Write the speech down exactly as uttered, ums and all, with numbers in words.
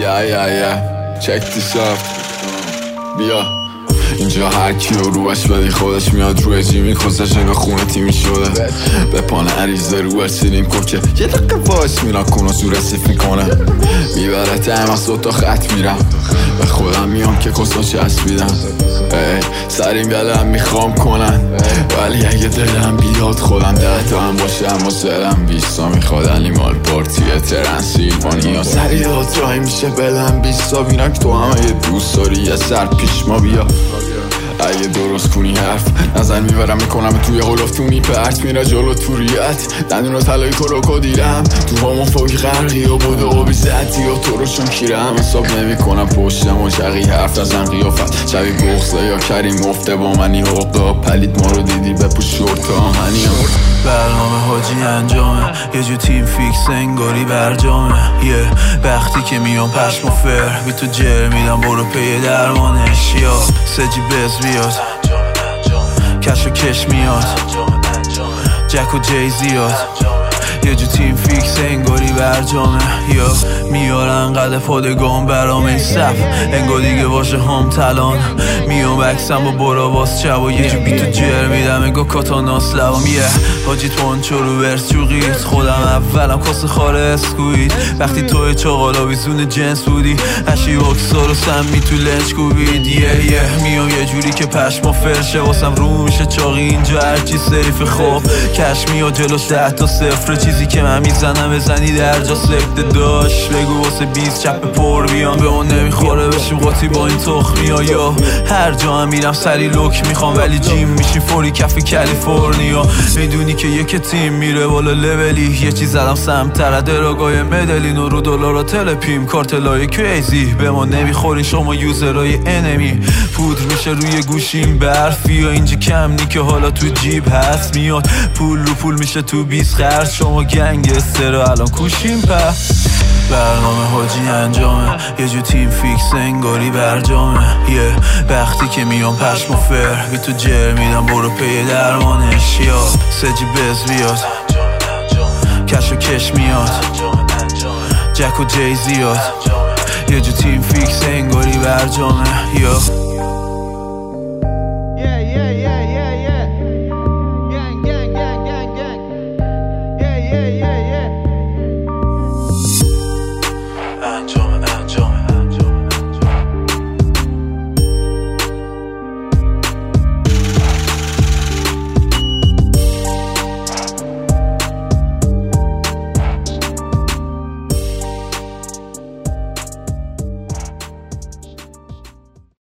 یا یا یا check this out. بیا اینجا هر کیو روش بدی خودش میاد روی جیمی خوزش انگاه خونه تیمی شده به پان عریضه روش سیرین کوکه یه دقیقه باش میرم کنو زور رسیف میکنه میبره تایم از دو تا خط میرم به خودم میام که کسا چسبیدم سریم دلم میخوام کنن ولی اگه دلم بیاد خودم ده تا هم باشه اما سرم بیستا میخواد انیمال پارتی ترنسیلوانیا سری داد جایی میشه بلم بیستا بینک تو هم اگه دوست داری یه سر پیش ما بیا اگه درست کنی حرف نظر میبرم میکنم توی غلافتونی پرت میره جلو توریت دندون و تلای کروکو دیرم تو همون فوقی غرقی و بوده و بی زدی و تو رو چون کیرم حساب نمی کنم پشتم و شقی حرف نزن قیافت شبی بغزه یا کریم افته با منی حقا پلید ما رو دیدی بپوش شورت آهنی برنامه حاجی انجامه یه جو تیم فیکس انگاری برجامه یه وقتی که میام پشم و فر بی تو جر میدم برو پی درمانش یا سجی بز بیاد کش و کش میاد جک و جی زیاد یه جو تیم فیکس انگاری برجامه یا میارن قده پادگان برام این صف انگار دیگه باشه هم تلان میام بکسم با برا باز چب و یه جو بی تو جر میدم انگار کاتاناس لبام یه حاجی پانچو رو ورس جوغید خودم اولم کاس خاره اسکوید وقتی توی چاقالا بیزون جنس بودی هشی اکسا رو سمی تو لنج کوبید یه یه میام یه جوری که پشما فرشه واسم رو میشه چاقی اینجا هرچی سیف خواب کش میاد جلوش ده تا صفر چیزی که من میزنم بزنی در جا سکته داشت بگو واسه بیست چپ پر بیان به اون نمیخوره بشیم قاطی با این تخمی ها یا هر جا هم میرم سری لوک میخوام ولی جیم میشی فوری کف کالیفرنیا میدونی که یک تیم میره بالا لولی یه چیز زدم سمتر دراگای مدلین و رو دلار و تلپیم کارتلای کریزی به ما نمیخورین شما یوزرای انمی پودر میشه روی گوشیم برفی یا اینجا کم نی که حالا تو جیب هست میاد پول رو پول میشه تو بیست خرج شما گنگستر الان کوشیم په برنامه حاجی انجامه یه جو تیم فیکس انگاری برجامه یه وقتی که میام پشم و فر بی تو جر میدم برو پی درمانش یا سجی بز بیاد کش و کش میاد جک و جی زیاد یه جو تیم فیکس انگاری برجامه یا